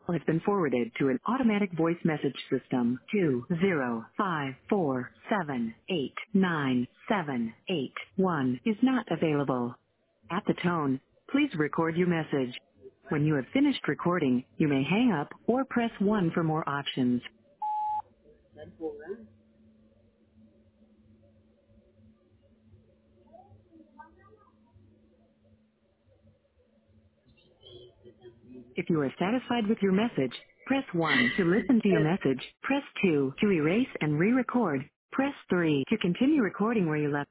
has been forwarded to an automatic voice message system. 20547897781 is not available. At the tone, please record your message. When you have finished recording, you may hang up or press 1 for more options. If you are satisfied with your message, press 1 to listen to your message. Press 2 to erase and re-record. Press 3 to continue recording where you left.